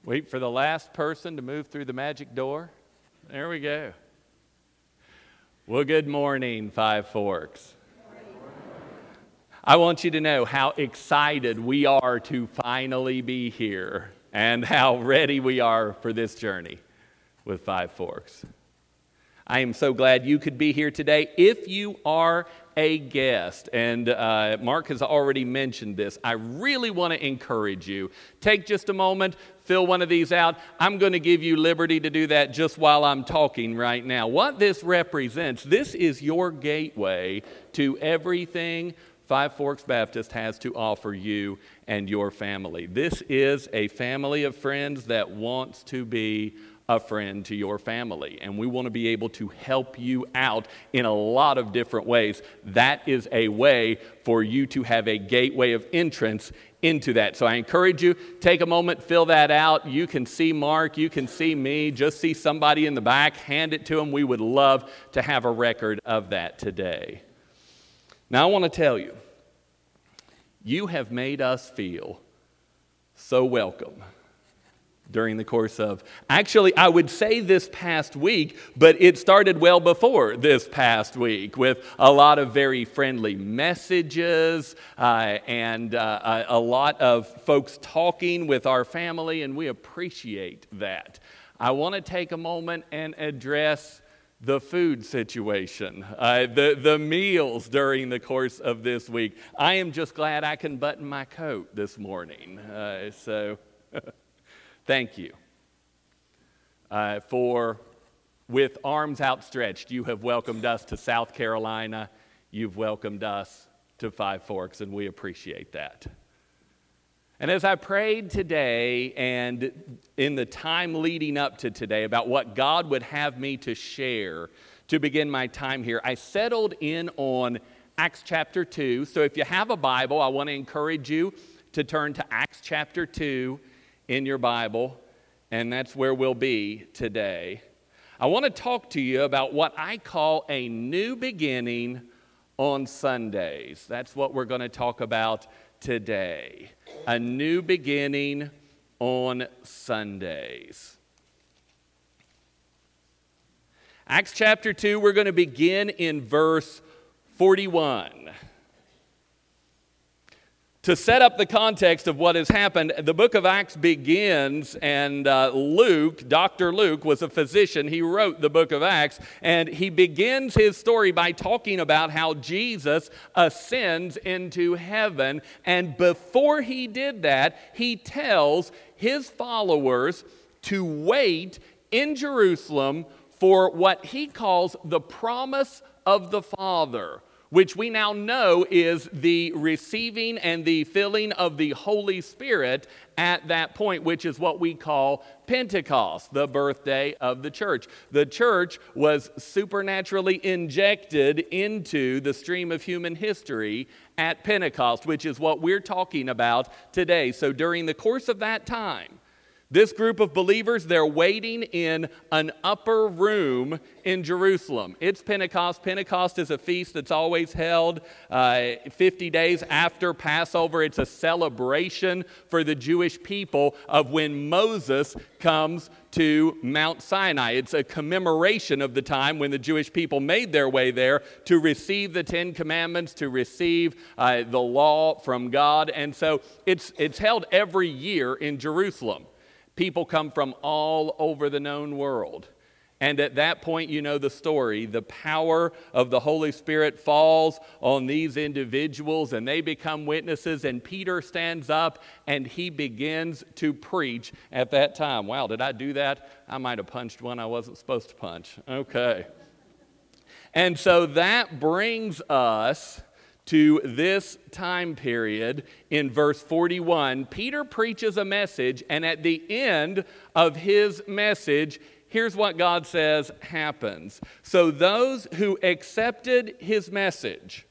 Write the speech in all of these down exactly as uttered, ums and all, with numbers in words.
Wait for the last person to move through the magic door. There we go. Well, good morning, Five Forks. I want you to know how excited we are to finally be here and how ready we are for this journey with Five Forks. I am so glad you could be here today. If you are a guest, and uh, Mark has already mentioned this, I really want to encourage you. Take just a moment, fill one of these out. I'm going to give you liberty to do that just while I'm talking right now. What this represents, this is your gateway to everything Five Forks Baptist has to offer you and your family. This is a family of friends that wants to be a friend to your family, and we want to be able to help you out in a lot of different ways. That is a way for you to have a gateway of entrance into that. So I encourage you, take a moment, fill that out. You can see Mark, you can see me, just see somebody in the back, hand it to them. We would love to have a record of that today. Now I want to tell you, you have made us feel so welcome during the course of, actually, I would say this past week, but it started well before this past week with a lot of very friendly messages uh, and uh, a lot of folks talking with our family, and we appreciate that. I want to take a moment and address the food situation, uh, the, the meals during the course of this week. I am just glad I can button my coat this morning, uh, so... Thank you uh, for, with arms outstretched, you have welcomed us to South Carolina. You've welcomed us to Five Forks, and we appreciate that. And as I prayed today and in the time leading up to today about what God would have me to share to begin my time here, I settled in on Acts chapter two. So if you have a Bible, I want to encourage you to turn to Acts chapter two in your Bible, and that's where we'll be today. I want to talk to you about what I call a new beginning on Sundays. That's what we're going to talk about today. A new beginning on Sundays. Acts chapter two, we're going to begin in verse forty-one. To set up the context of what has happened, the book of Acts begins, and uh, Luke, Doctor Luke, was a physician. He wrote the book of Acts, and he begins his story by talking about how Jesus ascends into heaven. And before he did that, he tells his followers to wait in Jerusalem for what he calls the promise of the Father, which we now know is the receiving and the filling of the Holy Spirit at that point, which is what we call Pentecost, the birthday of the church. The church was supernaturally injected into the stream of human history at Pentecost, which is what we're talking about today. So during the course of that time, this group of believers, they're waiting in an upper room in Jerusalem. It's Pentecost. Pentecost is a feast that's always held uh, fifty days after Passover. It's a celebration for the Jewish people of when Moses comes to Mount Sinai. It's a commemoration of the time when the Jewish people made their way there to receive the Ten Commandments, to receive uh, the law from God. And so it's it's held every year in Jerusalem. People come from all over the known world. And at that point, you know the story. The power of the Holy Spirit falls on these individuals, and they become witnesses. And Peter stands up, and he begins to preach at that time. Wow, did I do that? I might have punched one I wasn't supposed to punch. Okay. And so that brings us to this time period in verse forty-one. Peter preaches a message, and at the end of his message, here's what God says happens. So those who accepted his message,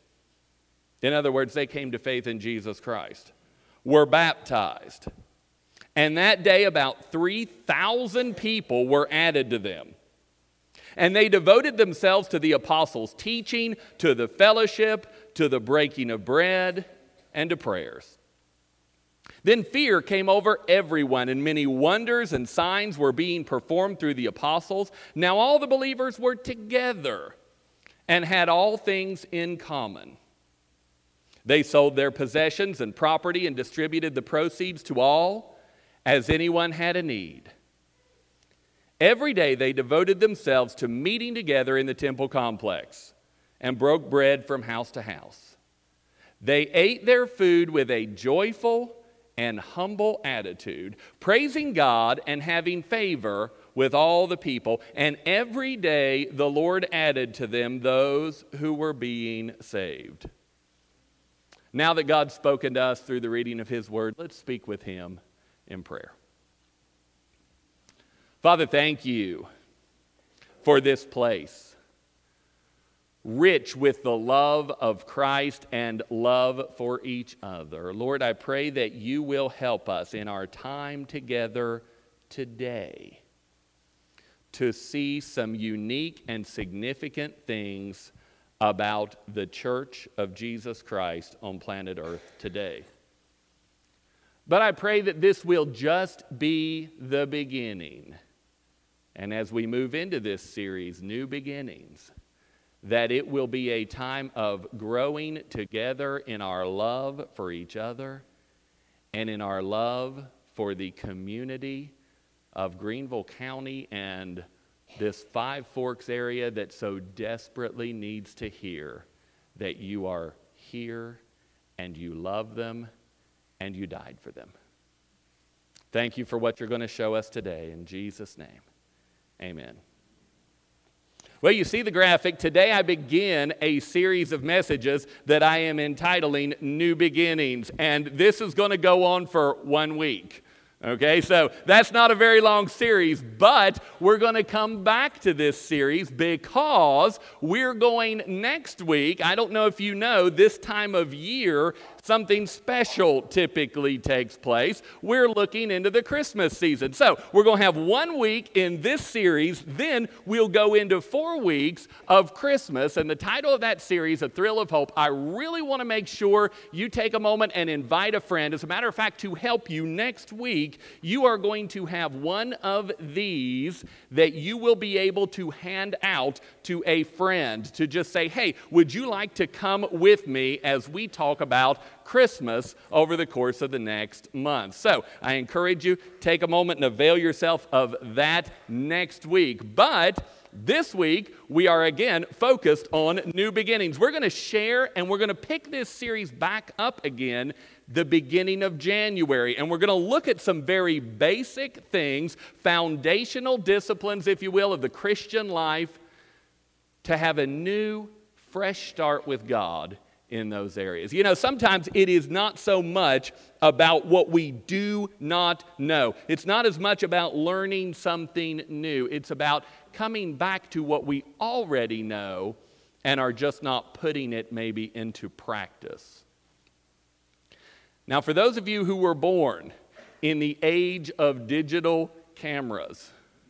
in other words, they came to faith in Jesus Christ, were baptized. And that day, about three thousand people were added to them. And they devoted themselves to the apostles' teaching, to the fellowship, to the breaking of bread, and to prayers. Then fear came over everyone, and many wonders and signs were being performed through the apostles. Now all the believers were together and had all things in common. They sold their possessions and property and distributed the proceeds to all as anyone had a need. Every day they devoted themselves to meeting together in the temple complex and broke bread from house to house. They ate their food with a joyful and humble attitude, praising God and having favor with all the people. And every day the Lord added to them those who were being saved. Now that God's spoken to us through the reading of His Word, let's speak with Him in prayer. Father, thank you for this place, rich with the love of Christ and love for each other. Lord, I pray that you will help us in our time together today to see some unique and significant things about the Church of Jesus Christ on planet Earth today. But I pray that this will just be the beginning. And as we move into this series, New Beginnings, that it will be a time of growing together in our love for each other and in our love for the community of Greenville County and this Five Forks area that so desperately needs to hear that you are here and you love them and you died for them. Thank you for what you're going to show us today. In Jesus' name, amen. Well, you see the graphic. Today I begin a series of messages that I am entitling New Beginnings, and this is going to go on for one week. Okay, so that's not a very long series, but we're going to come back to this series because we're going next week. I don't know if you know, this time of year, something special typically takes place. We're looking into the Christmas season. So we're going to have one week in this series, then we'll go into four weeks of Christmas. And the title of that series, A Thrill of Hope, I really want to make sure you take a moment and invite a friend. As a matter of fact, to help you next week, you are going to have one of these that you will be able to hand out to a friend to just say, hey, would you like to come with me as we talk about Christmas over the course of the next month? So I encourage you, take a moment and avail yourself of that next week. But this week, we are again focused on New Beginnings. We're going to share and we're going to pick this series back up again the beginning of January. And we're going to look at some very basic things, foundational disciplines, if you will, of the Christian life to have a new, fresh start with God in those areas. You know, sometimes it is not so much about what we do not know. It's not as much about learning something new. It's about coming back to what we already know and are just not putting it maybe into practice. Now, for those of you who were born in the age of digital cameras,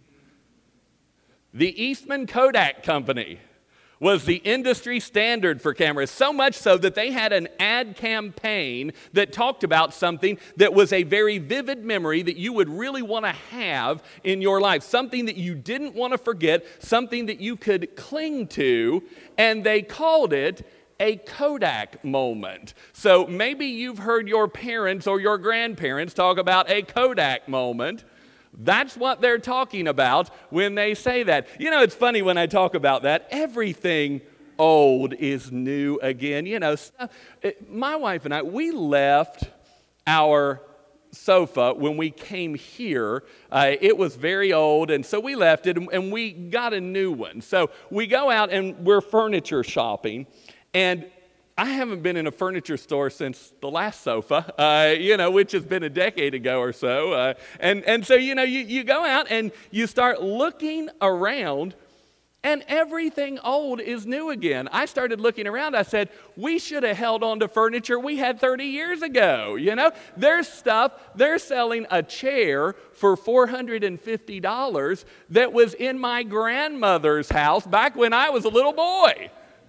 the Eastman Kodak Company was the industry standard for cameras, so much so that they had an ad campaign that talked about something that was a very vivid memory that you would really want to have in your life, something that you didn't want to forget, something that you could cling to, and they called it a Kodak moment. So maybe you've heard your parents or your grandparents talk about a Kodak moment. That's what they're talking about when they say that. You know, it's funny when I talk about that. Everything old is new again. You know, my wife and I, we left our sofa when we came here. Uh, it was very old, and so we left it, and, and we got a new one. So we go out, and we're furniture shopping, and I haven't been in a furniture store since the last sofa, uh, you know, which has been a decade ago or so. Uh, and, and so, you know, you, you go out and you start looking around, and everything old is new again. I started looking around. I said, we should have held on to furniture we had thirty years ago, you know. There's stuff, they're selling a chair for four hundred fifty dollars that was in my grandmother's house back when I was a little boy.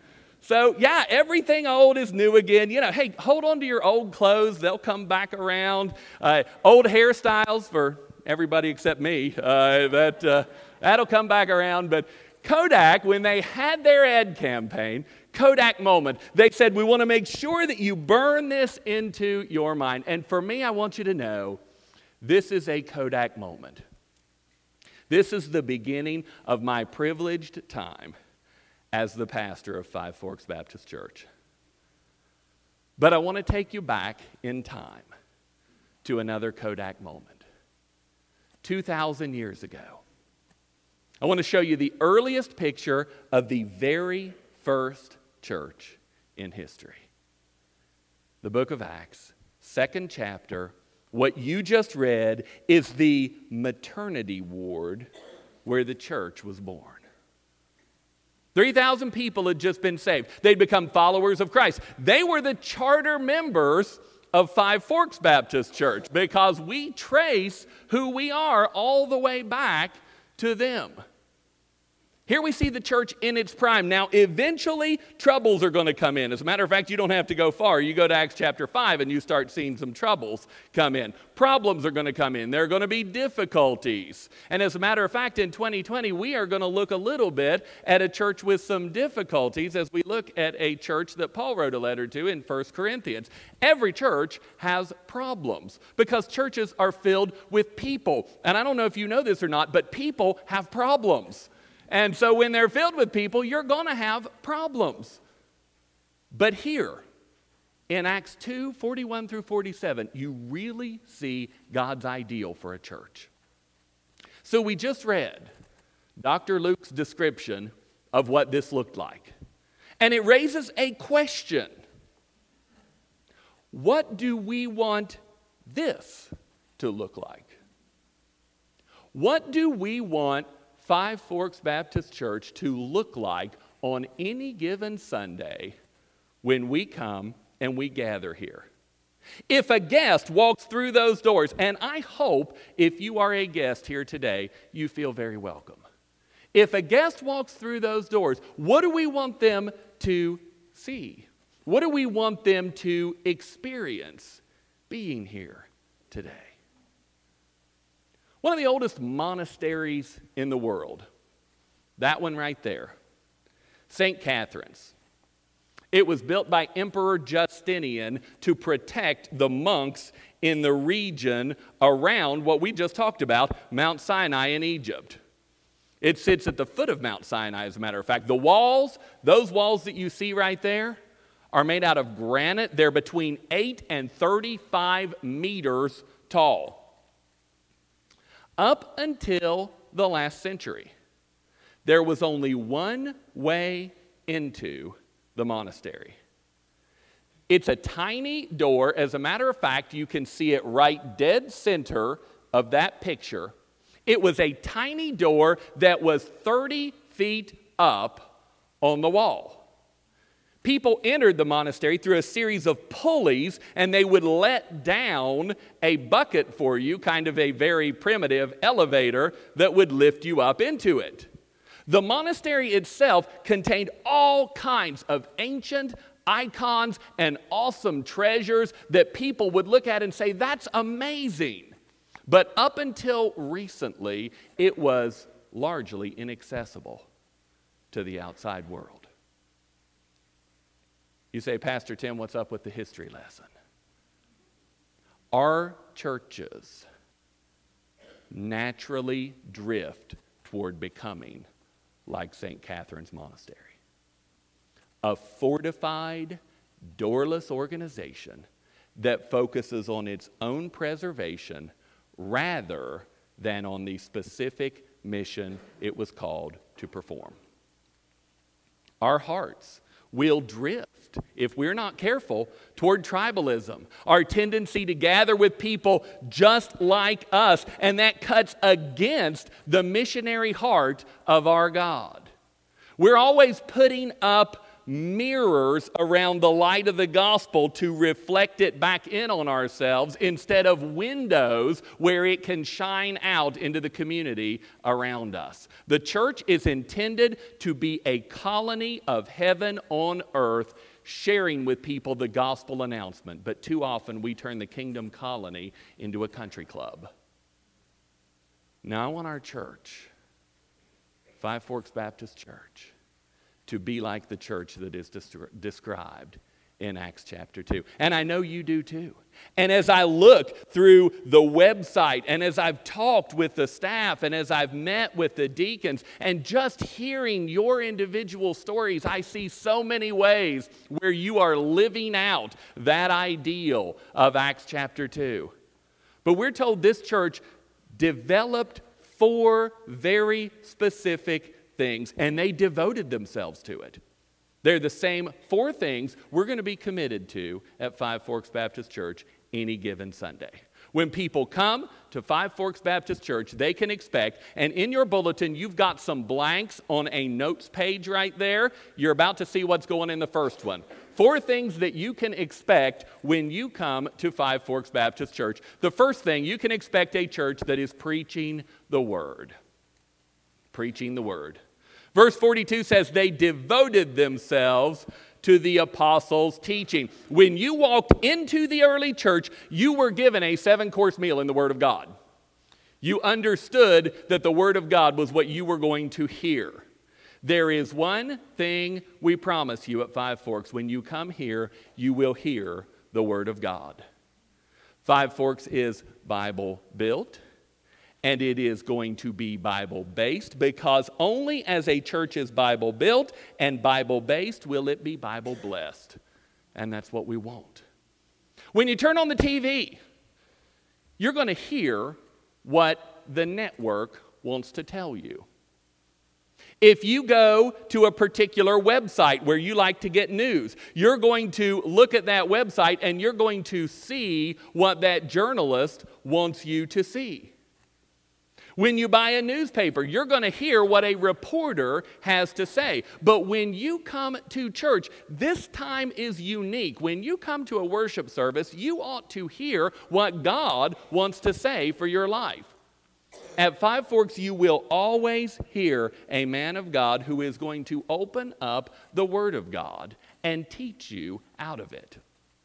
So, yeah, everything old is new again. You know, hey, hold on to your old clothes. They'll come back around. Uh, old hairstyles for everybody except me. Uh, that, uh, that'll come back around. But Kodak, when they had their ad campaign, Kodak moment, they said, we want to make sure that you burn this into your mind. And for me, I want you to know, this is a Kodak moment. This is the beginning of my privileged time as the pastor of Five Forks Baptist Church. But I want to take you back in time to another Kodak moment. two thousand years ago. I want to show you the earliest picture of the very first church in history. The book of Acts, second chapter. What you just read is the maternity ward where the church was born. three thousand people had just been saved. They'd become followers of Christ. They were the charter members of Five Forks Baptist Church because we trace who we are all the way back to them. Here we see the church in its prime. Now, eventually, troubles are going to come in. As a matter of fact, you don't have to go far. You go to Acts chapter five and you start seeing some troubles come in. Problems are going to come in. There are going to be difficulties. And as a matter of fact, in twenty twenty, we are going to look a little bit at a church with some difficulties as we look at a church that Paul wrote a letter to in First Corinthians. Every church has problems because churches are filled with people. And I don't know if you know this or not, but people have problems. And so when they're filled with people, you're going to have problems. But here, in Acts two, forty-one through forty-seven, you really see God's ideal for a church. So we just read Doctor Luke's description of what this looked like. And it raises a question. What do we want this to look like? What do we want Five Forks Baptist Church to look like on any given Sunday when we come and we gather here? If a guest walks through those doors, and I hope if you are a guest here today, you feel very welcome. If a guest walks through those doors, what do we want them to see? What do we want them to experience being here today? One of the oldest monasteries in the world, that one right there, Saint Catherine's. It was built by Emperor Justinian to protect the monks in the region around what we just talked about, Mount Sinai in Egypt. It sits at the foot of Mount Sinai, as a matter of fact. The walls, those walls that you see right there, are made out of granite. They're between eight and thirty-five meters tall. Up until the last century, there was only one way into the monastery. It's a tiny door. As a matter of fact, you can see it right dead center of that picture. It was a tiny door that was thirty feet up on the wall. People entered the monastery through a series of pulleys, and they would let down a bucket for you, kind of a very primitive elevator that would lift you up into it. The monastery itself contained all kinds of ancient icons and awesome treasures that people would look at and say, that's amazing. But up until recently, it was largely inaccessible to the outside world. You say, Pastor Tim, what's up with the history lesson? Our churches naturally drift toward becoming like Saint Catherine's Monastery. A fortified, doorless organization that focuses on its own preservation rather than on the specific mission it was called to perform. Our hearts will drift, if we're not careful, toward tribalism, our tendency to gather with people just like us, and that cuts against the missionary heart of our God. We're always putting up mirrors around the light of the gospel to reflect it back in on ourselves instead of windows where it can shine out into the community around us. The church is intended to be a colony of heaven on earth, sharing with people the gospel announcement. But too often we turn the kingdom colony into a country club. Now I want our church, Five Forks Baptist Church, to be like the church that is described in Acts chapter two. And I know you do too. And as I look through the website, and as I've talked with the staff, and as I've met with the deacons, and just hearing your individual stories, I see so many ways where you are living out that ideal of Acts chapter two. But we're told this church developed four very specific things, and they devoted themselves to it. They're the same four things we're going to be committed to at Five Forks Baptist Church any given Sunday. When people come to Five Forks Baptist Church, they can expect, and in your bulletin, you've got some blanks on a notes page right there. You're about to see what's going in the first one. Four things that you can expect when you come to Five Forks Baptist Church. The first thing, you can expect a church that is preaching the Word. Preaching the Word. Verse forty-two says, they devoted themselves to the apostles' teaching. When you walked into the early church, you were given a seven-course meal in the Word of God. You understood that the Word of God was what you were going to hear. There is one thing we promise you at Five Forks. When you come here, you will hear the Word of God. Five Forks is Bible-built. And it is going to be Bible-based, because only as a church is Bible-built and Bible-based will it be Bible-blessed. And that's what we want. When you turn on the T V, you're going to hear what the network wants to tell you. If you go to a particular website where you like to get news, you're going to look at that website and you're going to see what that journalist wants you to see. When you buy a newspaper, you're going to hear what a reporter has to say. But when you come to church, this time is unique. When you come to a worship service, you ought to hear what God wants to say for your life. At Five Forks, you will always hear a man of God who is going to open up the Word of God and teach you out of it.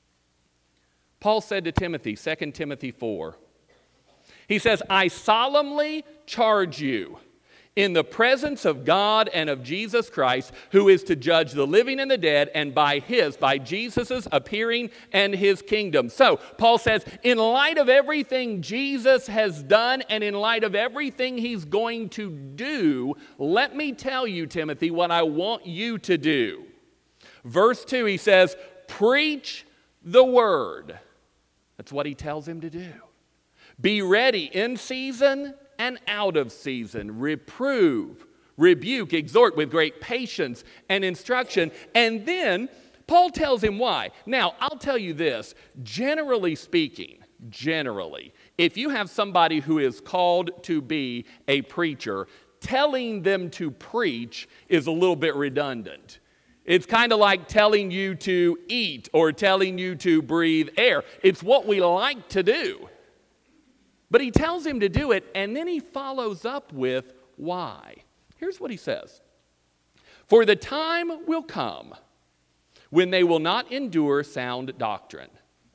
Paul said to Timothy, Second Timothy four, he says, I solemnly charge you in the presence of God and of Jesus Christ, who is to judge the living and the dead, and by his, by Jesus' appearing and his kingdom. So, Paul says, in light of everything Jesus has done and in light of everything he's going to do, let me tell you, Timothy, what I want you to do. Verse two, he says, preach the word. That's what he tells him to do. Be ready in season and out of season. Reprove, rebuke, exhort with great patience and instruction. And then Paul tells him why. Now, I'll tell you this. Generally speaking, generally, if you have somebody who is called to be a preacher, telling them to preach is a little bit redundant. It's kind of like telling you to eat or telling you to breathe air. It's what we like to do. But he tells him to do it, and then he follows up with why. Here's what he says. For the time will come when they will not endure sound doctrine,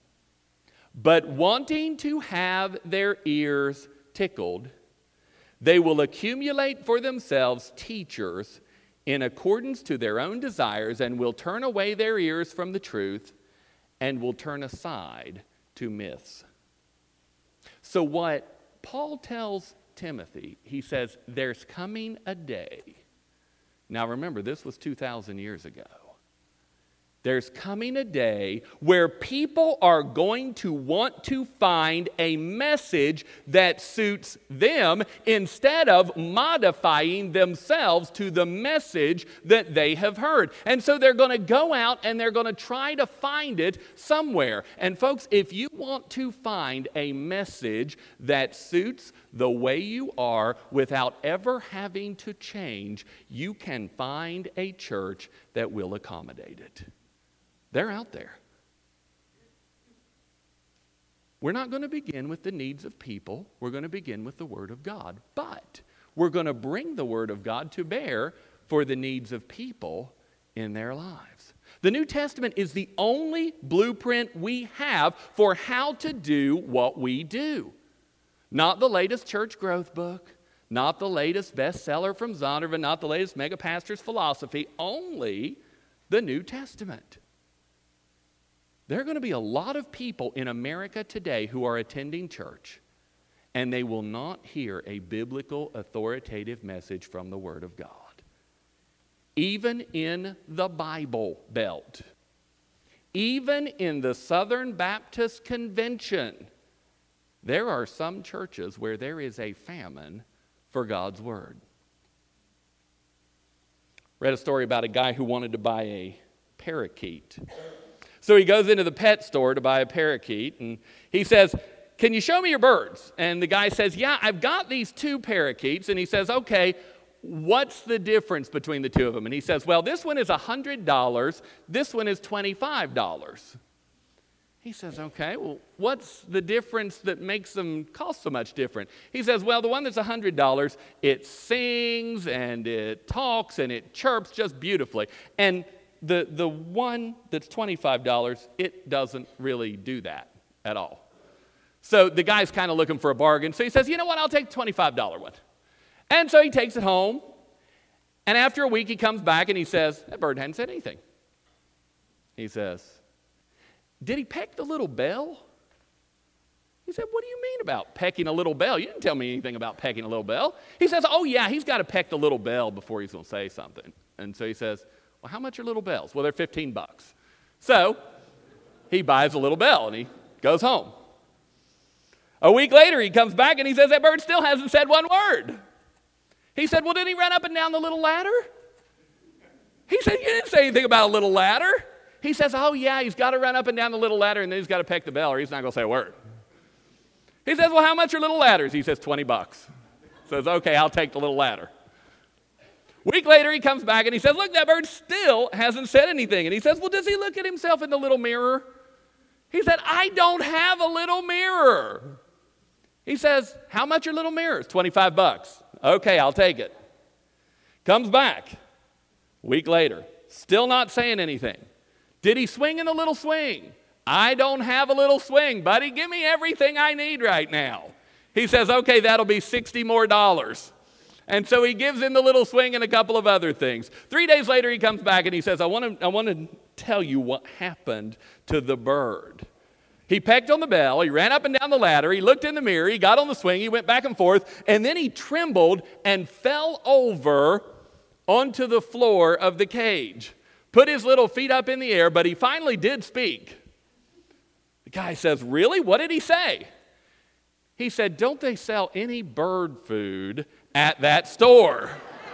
but wanting to have their ears tickled, they will accumulate for themselves teachers in accordance to their own desires, and will turn away their ears from the truth, and will turn aside to myths. So what Paul tells Timothy, he says, there's coming a day. Now remember, this was two thousand years ago. There's coming a day where people are going to want to find a message that suits them instead of modifying themselves to the message that they have heard. And so they're going to go out and they're going to try to find it somewhere. And folks, if you want to find a message that suits the way you are without ever having to change, you can find a church that will accommodate it. They're out there. We're not going to begin with the needs of people. We're going to begin with the Word of God. But we're going to bring the Word of God to bear for the needs of people in their lives. The New Testament is the only blueprint we have for how to do what we do. Not the latest church growth book, not the latest bestseller from Zondervan, not the latest mega pastor's philosophy, only the New Testament. There are going to be a lot of people in America today who are attending church, and they will not hear a biblical authoritative message from the Word of God. Even in the Bible Belt, even in the Southern Baptist Convention, there are some churches where there is a famine for God's Word. Read a story about a guy who wanted to buy a parakeet. So he goes into the pet store to buy a parakeet, and he says, "Can you show me your birds?" And the guy says, "Yeah, I've got these two parakeets." And he says, "Okay, what's the difference between the two of them?" And he says, "Well, this one is one hundred dollars, this one is twenty-five dollars. He says, "Okay, well, what's the difference that makes them cost so much different?" He says, "Well, the one that's one hundred dollars, it sings and it talks and it chirps just beautifully. And the, the one that's twenty-five dollars, it doesn't really do that at all." So the guy's kind of looking for a bargain. So he says, "You know what, I'll take the twenty-five dollars one." And so he takes it home. And after a week, he comes back and he says, "That bird hadn't said anything." He says, "Did he peck the little bell?" He said, "What do you mean about pecking a little bell? You didn't tell me anything about pecking a little bell." He says, "Oh, yeah, he's got to peck the little bell before he's going to say something." And so he says, "Well, how much are little bells?" "Well, they're fifteen bucks. So he buys a little bell and he goes home. A week later, he comes back and he says, "That bird still hasn't said one word." He said, "Well, did he run up and down the little ladder?" He said, "You didn't say anything about a little ladder." He says, "Oh, yeah, he's got to run up and down the little ladder, and then he's got to peck the bell, or he's not going to say a word." He says, "Well, how much are little ladders?" He says, twenty bucks. Says, "Okay, I'll take the little ladder." Week later, he comes back and he says, "Look, that bird still hasn't said anything." And he says, "Well, does he look at himself in the little mirror?" He said, "I don't have a little mirror." He says, "How much are little mirrors?" twenty-five bucks. "Okay, I'll take it." Comes back. Week later, still not saying anything. "Did he swing in the little swing?" "I don't have a little swing, buddy. Give me everything I need right now." He says, "Okay, that'll be sixty more dollars." And so he gives him the little swing and a couple of other things. Three days later, he comes back and he says, I want to I want to tell you what happened to the bird. He pecked on the bell, he ran up and down the ladder, he looked in the mirror, he got on the swing, he went back and forth, and then he trembled and fell over onto the floor of the cage. Put his little feet up in the air, but he finally did speak. The guy says, "Really? What did he say?" He said, "Don't they sell any bird food at that store?"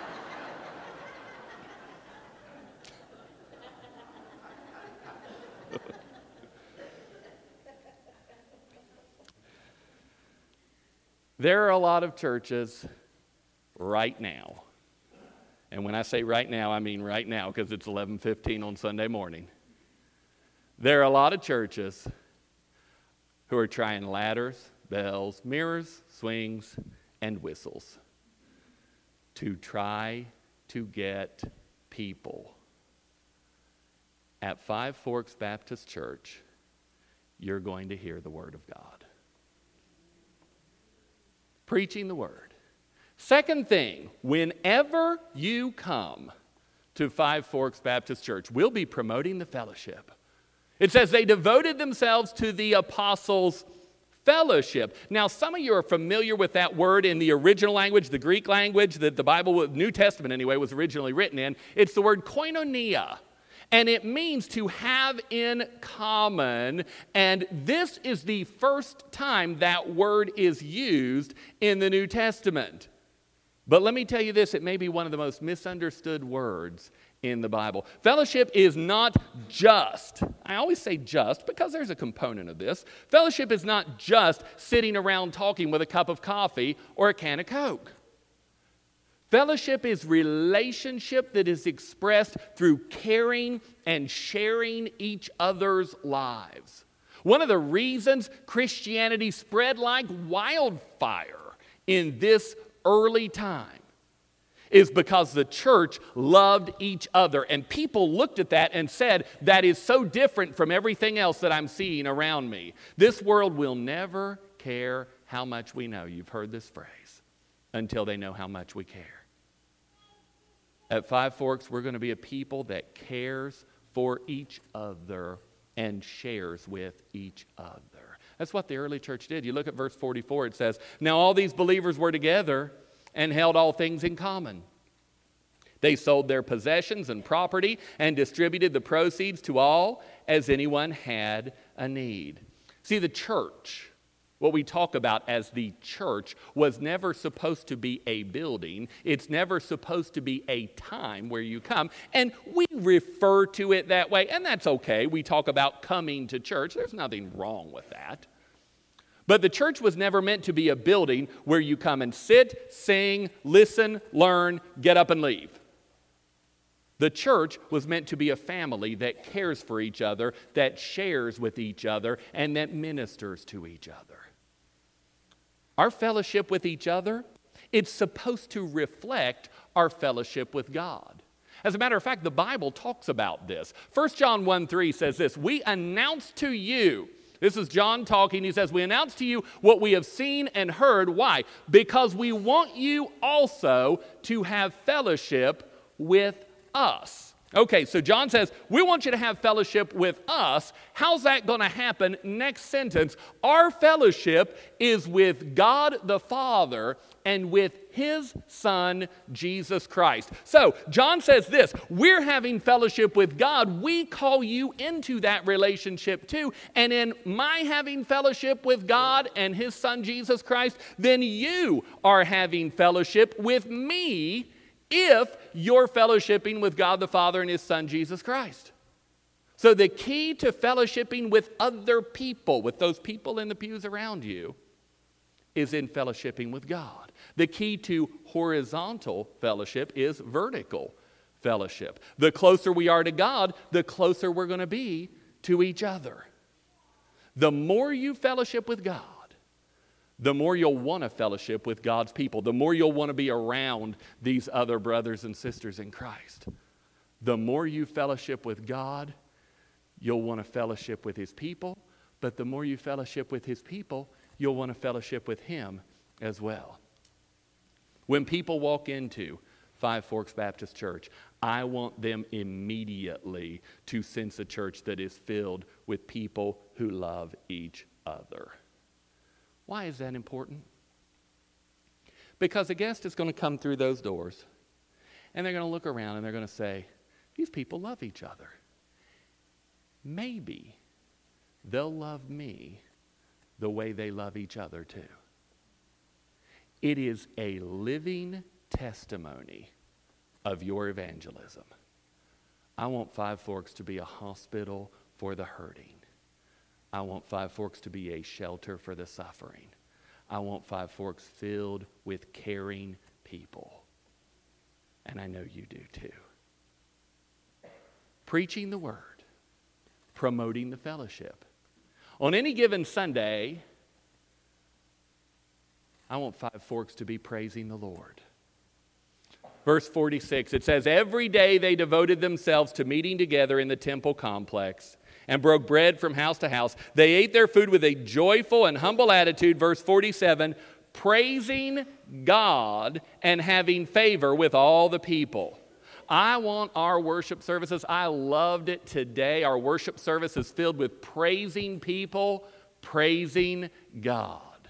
There are a lot of churches right now. And when I say right now, I mean right now, because it's eleven fifteen on Sunday morning. There are a lot of churches who are trying ladders, bells, mirrors, swings, and whistles to try to get people. At Five Forks Baptist Church, you're going to hear the Word of God. Preaching the Word. Second thing, whenever you come to Five Forks Baptist Church, we'll be promoting the fellowship. It says they devoted themselves to the apostles' fellowship. Now, some of you are familiar with that word in the original language, the Greek language that the Bible, New Testament anyway, was originally written in. It's the word koinonia. And it means to have in common. And this is the first time that word is used in the New Testament. But let me tell you this, it may be one of the most misunderstood words in the Bible. Fellowship is not just, I always say just because there's a component of this. Fellowship is not just sitting around talking with a cup of coffee or a can of Coke. Fellowship is relationship that is expressed through caring and sharing each other's lives. One of the reasons Christianity spread like wildfire in this early time is because the church loved each other. And people looked at that and said, that is so different from everything else that I'm seeing around me. This world will never care how much we know. You've heard this phrase, until they know how much we care. At Five Forks, we're going to be a people that cares for each other and shares with each other. That's what the early church did. You look at verse forty-four, it says, now all these believers were together and held all things in common. They sold their possessions and property and distributed the proceeds to all as anyone had a need. See, the church, what we talk about as the church, was never supposed to be a building. It's never supposed to be a time where you come. And we refer to it that way, and that's okay. We talk about coming to church. There's nothing wrong with that. But the church was never meant to be a building where you come and sit, sing, listen, learn, get up and leave. The church was meant to be a family that cares for each other, that shares with each other, and that ministers to each other. Our fellowship with each other, it's supposed to reflect our fellowship with God. As a matter of fact, the Bible talks about this. First John one three says this, we announce to you, this is John talking, he says, we announce to you what we have seen and heard. Why? Because we want you also to have fellowship with us. Okay, so John says, we want you to have fellowship with us. How's that going to happen? Next sentence, our fellowship is with God the Father and with His Son, Jesus Christ. So, John says this, we're having fellowship with God. We call you into that relationship too. And in my having fellowship with God and His Son, Jesus Christ, then you are having fellowship with me if you're fellowshipping with God the Father and His Son, Jesus Christ. So the key to fellowshipping with other people, with those people in the pews around you, is in fellowshipping with God. The key to horizontal fellowship is vertical fellowship. The closer we are to God, the closer we're going to be to each other. The more you fellowship with God, the more you'll want to fellowship with God's people, the more you'll want to be around these other brothers and sisters in Christ. The more you fellowship with God, you'll want to fellowship with His people, but the more you fellowship with His people, you'll want to fellowship with Him as well. When people walk into Five Forks Baptist Church, I want them immediately to sense a church that is filled with people who love each other. Why is that important? Because a guest is going to come through those doors and they're going to look around and they're going to say, these people love each other. Maybe they'll love me the way they love each other too. It is a living testimony of your evangelism. I want Five Forks to be a hospital for the hurting. I want Five Forks to be a shelter for the suffering. I want Five Forks filled with caring people. And I know you do too. Preaching the word, promoting the fellowship. On any given Sunday, I want Five Forks to be praising the Lord. Verse forty-six, it says, every day they devoted themselves to meeting together in the temple complex and broke bread from house to house. They ate their food with a joyful and humble attitude, verse forty-seven, praising God and having favor with all the people. I want our worship services, I loved it today. Our worship service is filled with praising people, praising God.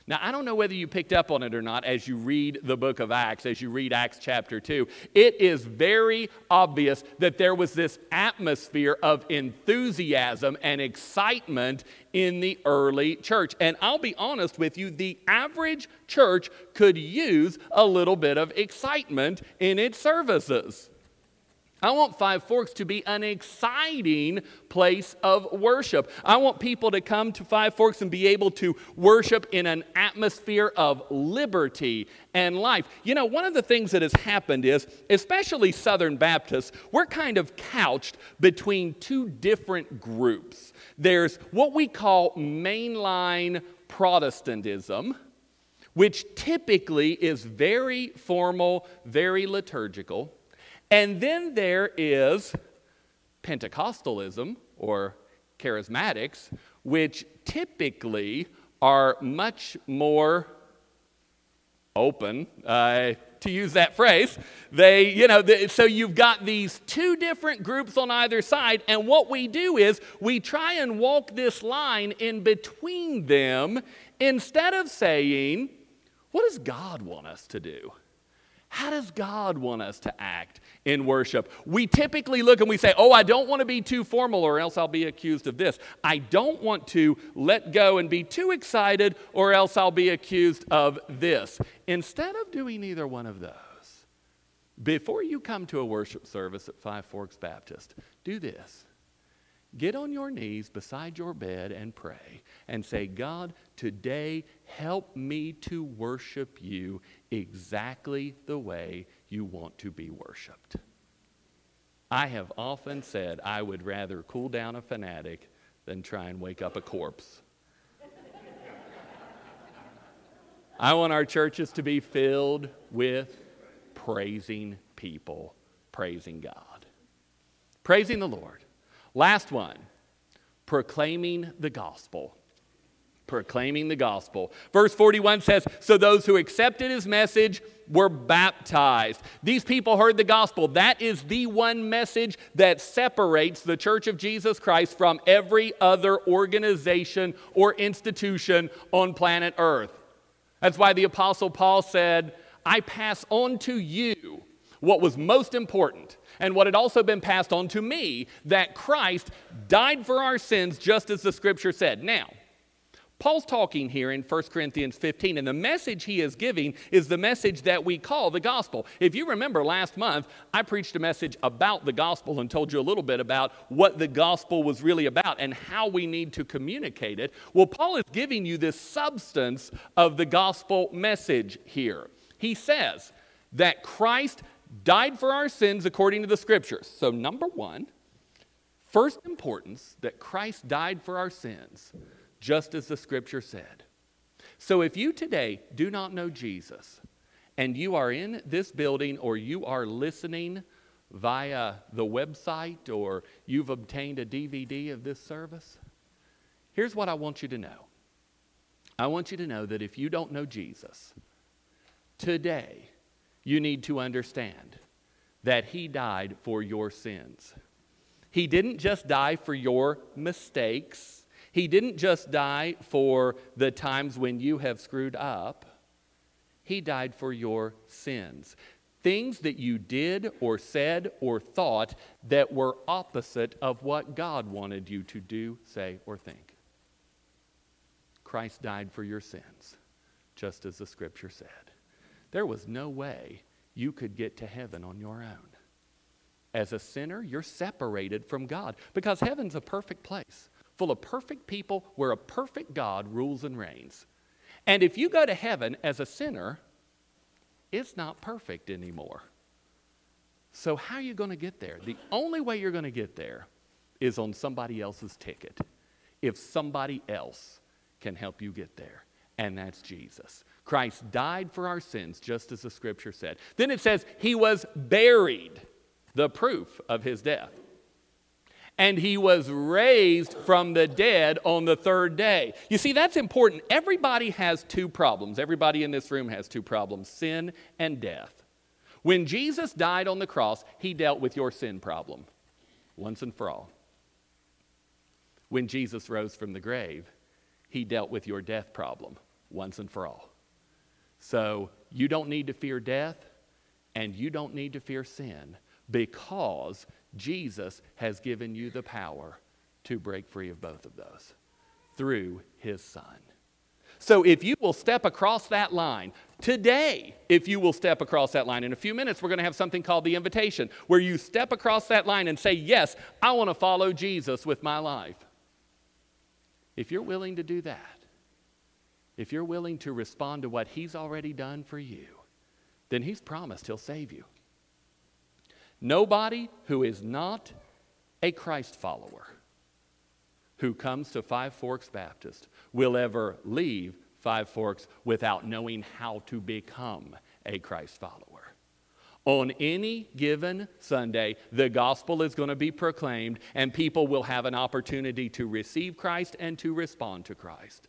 Now, I don't know whether you picked up on it or not as you read the book of Acts, as you read Acts chapter two. It is very obvious that there was this atmosphere of enthusiasm and excitement in the early church. And I'll be honest with you, the average church could use a little bit of excitement in its services. I want Five Forks to be an exciting place of worship. I want people to come to Five Forks and be able to worship in an atmosphere of liberty and life. You know, one of the things that has happened is, especially Southern Baptists, we're kind of couched between two different groups. There's what we call mainline Protestantism, which typically is very formal, very liturgical. And then there is Pentecostalism, or charismatics, which typically are much more open, uh, to use that phrase. They, you know, the, so you've got these two different groups on either side, and what we do is we try and walk this line in between them instead of saying, what does God want us to do? How does God want us to act in worship? We typically look and we say, oh, I don't want to be too formal or else I'll be accused of this. I don't want to let go and be too excited or else I'll be accused of this. Instead of doing either one of those, before you come to a worship service at Five Forks Baptist, do this. Get on your knees beside your bed and pray and say, God, today help me to worship you exactly the way you want to be worshiped. I have often said I would rather cool down a fanatic than try and wake up a corpse. I want our churches to be filled with praising people, praising God, praising the Lord. Last one, proclaiming the gospel. Proclaiming the gospel. Verse forty-one says, so those who accepted his message were baptized. These people heard the gospel. That is the one message that separates the Church of Jesus Christ from every other organization or institution on planet Earth. That's why the Apostle Paul said, I pass on to you what was most important, and what had also been passed on to me, that Christ died for our sins just as the Scripture said. Now, Paul's talking here in First Corinthians fifteen, and the message he is giving is the message that we call the gospel. If you remember last month, I preached a message about the gospel and told you a little bit about what the gospel was really about and how we need to communicate it. Well, Paul is giving you this substance of the gospel message here. He says that Christ died for our sins according to the Scriptures. So number one, first importance, that Christ died for our sins, just as the Scripture said. So if you today do not know Jesus, and you are in this building, or you are listening via the website, or you've obtained a D V D of this service, here's what I want you to know. I want you to know that if you don't know Jesus, today, you need to understand that he died for your sins. He didn't just die for your mistakes. He didn't just die for the times when you have screwed up. He died for your sins. Things that you did or said or thought that were opposite of what God wanted you to do, say, or think. Christ died for your sins, just as the Scripture said. There was no way you could get to heaven on your own. As a sinner, you're separated from God because heaven's a perfect place, full of perfect people where a perfect God rules and reigns. And if you go to heaven as a sinner, it's not perfect anymore. So how are you going to get there? The only way you're going to get there is on somebody else's ticket. If somebody else can help you get there, and that's Jesus. Christ died for our sins, just as the Scripture said. Then it says he was buried, the proof of his death. And he was raised from the dead on the third day. You see, that's important. Everybody has two problems. Everybody in this room has two problems, sin and death. When Jesus died on the cross, he dealt with your sin problem once and for all. When Jesus rose from the grave, he dealt with your death problem once and for all. So you don't need to fear death, and you don't need to fear sin, because Jesus has given you the power to break free of both of those through his Son. So if you will step across that line today, if you will step across that line, in a few minutes we're going to have something called the invitation, where you step across that line and say, yes, I want to follow Jesus with my life. If you're willing to do that, if you're willing to respond to what he's already done for you, then he's promised he'll save you. Nobody who is not a Christ follower who comes to Five Forks Baptist will ever leave Five Forks without knowing how to become a Christ follower. On any given Sunday, the gospel is going to be proclaimed, and people will have an opportunity to receive Christ and to respond to Christ.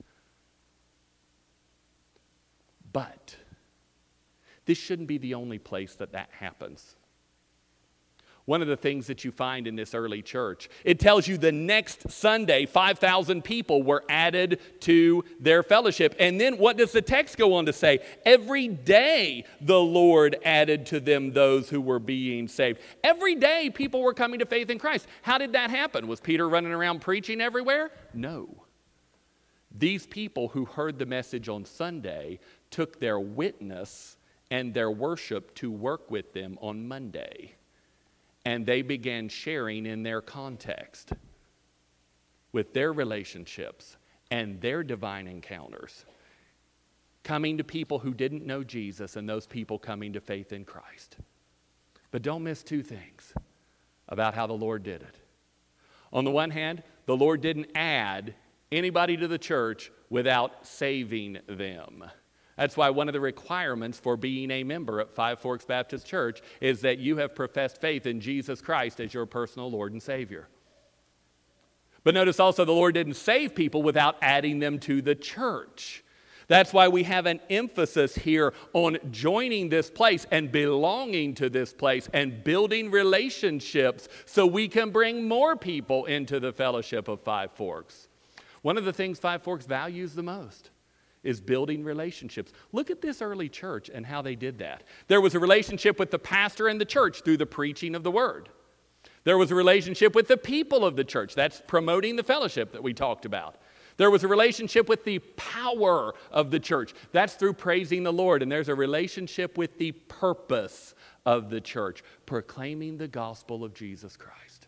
But this shouldn't be the only place that that happens. One of the things that you find in this early church, it tells you the next Sunday, five thousand people were added to their fellowship. And then what does the text go on to say? Every day the Lord added to them those who were being saved. Every day people were coming to faith in Christ. How did that happen? Was Peter running around preaching everywhere? No. These people who heard the message on Sunday took their witness and their worship to work with them on Monday. And they began sharing in their context with their relationships and their divine encounters, coming to people who didn't know Jesus and those people coming to faith in Christ. But don't miss two things about how the Lord did it. On the one hand, the Lord didn't add anybody to the church without saving them. That's why one of the requirements for being a member at Five Forks Baptist Church is that you have professed faith in Jesus Christ as your personal Lord and Savior. But notice also the Lord didn't save people without adding them to the church. That's why we have an emphasis here on joining this place and belonging to this place and building relationships so we can bring more people into the fellowship of Five Forks. One of the things Five Forks values the most is building relationships. Look at this early church and how they did that. There was a relationship with the pastor and the church through the preaching of the word. There was a relationship with the people of the church. That's promoting the fellowship that we talked about. There was a relationship with the power of the church. That's through praising the Lord. And there's a relationship with the purpose of the church, proclaiming the gospel of Jesus Christ.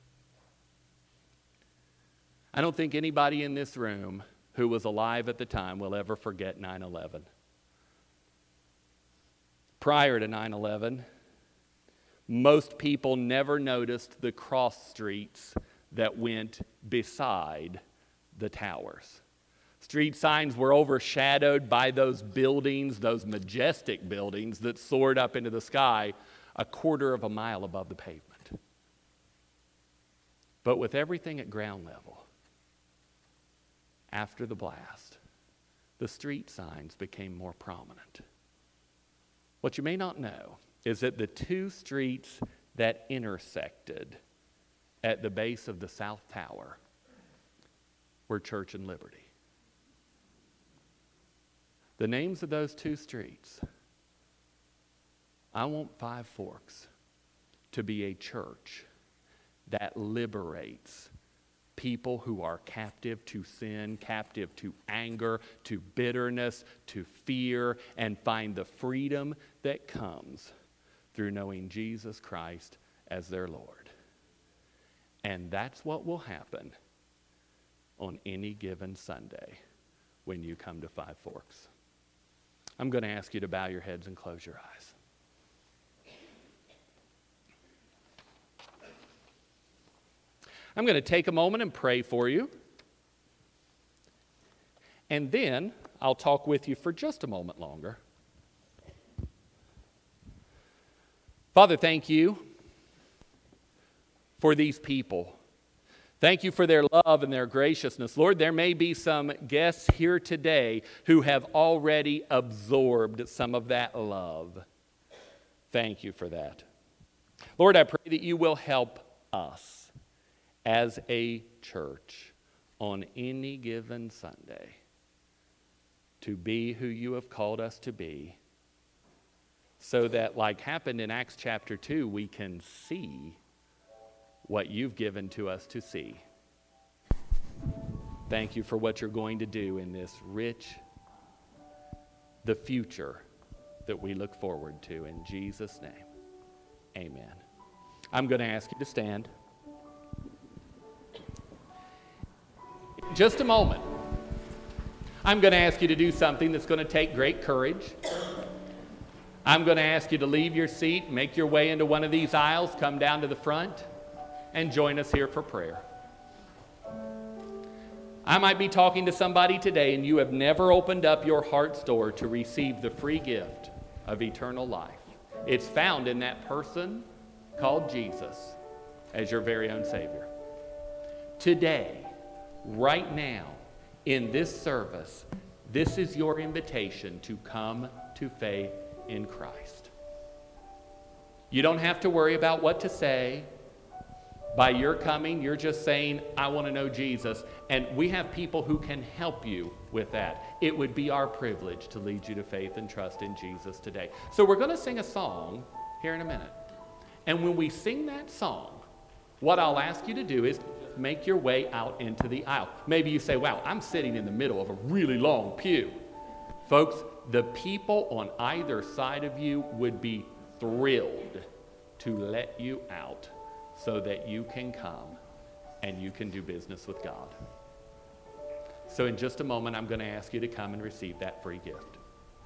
I don't think anybody in this room who was alive at the time will ever forget nine eleven. Prior to nine eleven, most people never noticed the cross streets that went beside the towers. Street signs were overshadowed by those buildings, those majestic buildings that soared up into the sky a quarter of a mile above the pavement. But with everything at ground level, after the blast, the street signs became more prominent. What you may not know is that the two streets that intersected at the base of the South Tower were Church and Liberty. The names of those two streets, I want Five Forks to be a church that liberates people who are captive to sin, captive to anger, to bitterness, to fear, and find the freedom that comes through knowing Jesus Christ as their Lord. And that's what will happen on any given Sunday when you come to Five Forks. I'm going to ask you to bow your heads and close your eyes. I'm going to take a moment and pray for you. And then I'll talk with you for just a moment longer. Father, thank you for these people. Thank you for their love and their graciousness. Lord, there may be some guests here today who have already absorbed some of that love. Thank you for that. Lord, I pray that you will help us as a church on any given Sunday to be who you have called us to be, so that, like happened in Acts chapter two, we can see what you've given to us to see. Thank you for what you're going to do in this rich, the future that we look forward to. In Jesus' name, amen. I'm going to ask you to stand. In just a moment, I'm going to ask you to do something that's going to take great courage. I'm going to ask you to leave your seat, make your way into one of these aisles, come down to the front, and join us here for prayer. I might be talking to somebody today and you have never opened up your heart's door to receive the free gift of eternal life. It's found in that person called Jesus as your very own Savior. Today, right now, in this service, this is your invitation to come to faith in Christ. You don't have to worry about what to say. By your coming, you're just saying, I want to know Jesus. And we have people who can help you with that. It would be our privilege to lead you to faith and trust in Jesus today. So we're going to sing a song here in a minute. And when we sing that song, what I'll ask you to do is make your way out into the aisle. Maybe you say, wow, I'm sitting in the middle of a really long pew. Folks, the people on either side of you would be thrilled to let you out so that you can come and you can do business with God. So in just a moment, I'm going to ask you to come and receive that free gift.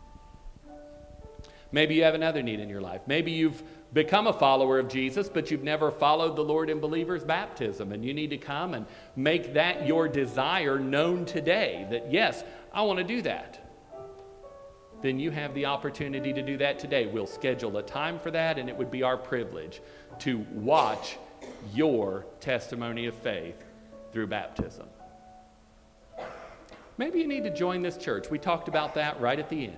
Maybe you have another need in your life. Maybe you've become a follower of Jesus, but you've never followed the Lord in believer's baptism, and you need to come and make that your desire known today, that yes, I want to do that. Then you have the opportunity to do that today. We'll schedule a time for that, and it would be our privilege to watch your testimony of faith through baptism. Maybe you need to join this church. We talked about that right at the end.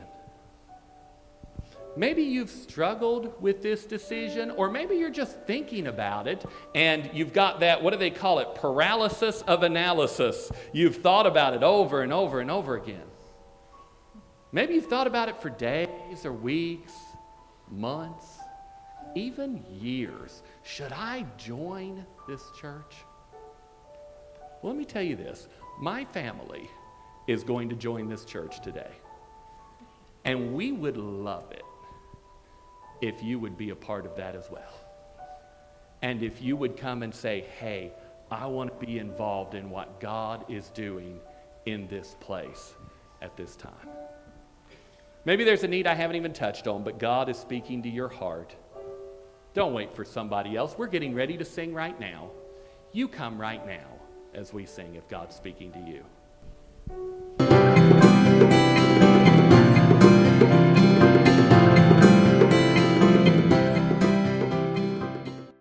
Maybe you've struggled with this decision, or maybe you're just thinking about it and you've got that, what do they call it, paralysis of analysis. You've thought about it over and over and over again. Maybe you've thought about it for days or weeks, months, even years. Should I join this church? Well, let me tell you this. My family is going to join this church today. And we would love it if you would be a part of that as well. And if you would come and say, hey, I want to be involved in what God is doing in this place at this time. Maybe there's a need I haven't even touched on, but God is speaking to your heart. Don't wait for somebody else. We're getting ready to sing right now. You come right now as we sing if God's speaking to you.